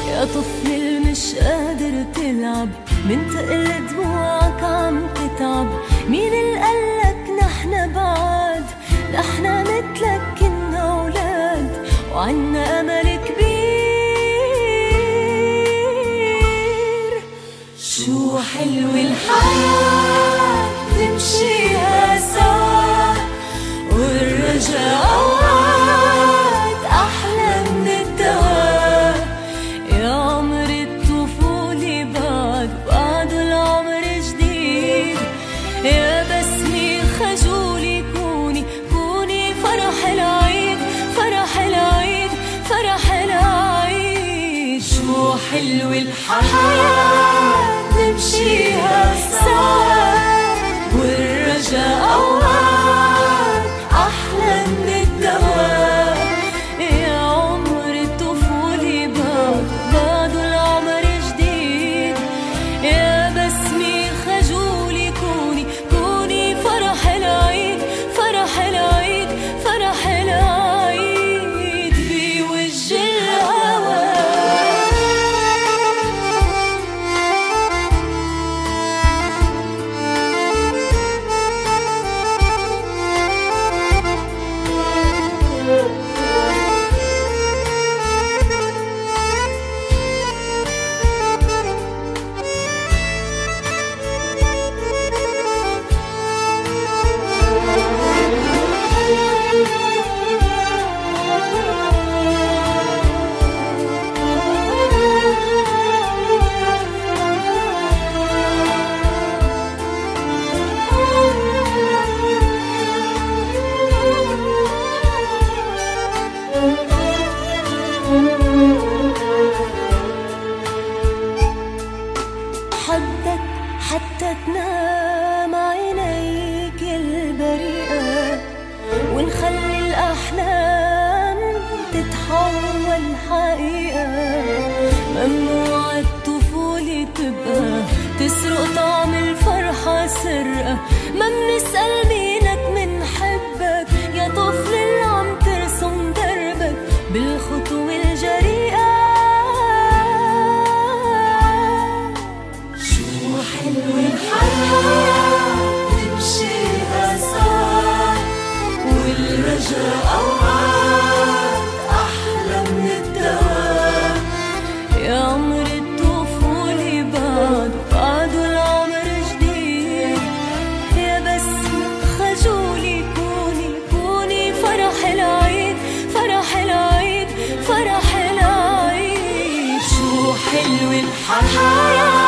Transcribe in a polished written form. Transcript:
يا طفل مش قادر تلعب، من تقل دموعك عم تتعب. مين اللي قالك نحن بعاد؟ نحن مثلك كنا أولاد وعنا أمل كبير. شو حلو الحياة تمشيها سوا، والرجاء أوقات أحلى من الدواء. يا عمر الطفولة بعد العمر جديد. يا بسمة خجولي كوني فرح العيد، فرح العيد، فرح العيد. شو حلو الحياة نمشيها سوا، والرجاء أوقات أحلى من الدواء. يا عمر الطفولة بعد العمر جديد. يا بسمة خجولي كوني فرح العيد، فرح العيد، فرح العيد بوجه الهوى. حدك حتى تنام عينيك البريئة، ونخلي الأحلام تتحول حقيقة. ممنوع الطفولة تبقى تسرق طعم الفرحة سرقة. ما منسأل مينك منحبك يا طفل اللي عم ترسم دربك بالخطوة الجريئة. حلو الحياة تمشيها سوا، والرجاء أوقات أحلى من الدواء. يا عمر الطفولة بعد العمر جديد. يا بسمة خجولي كوني فرح العيد، فرح العيد، فرح العيد. شو حلو الحياة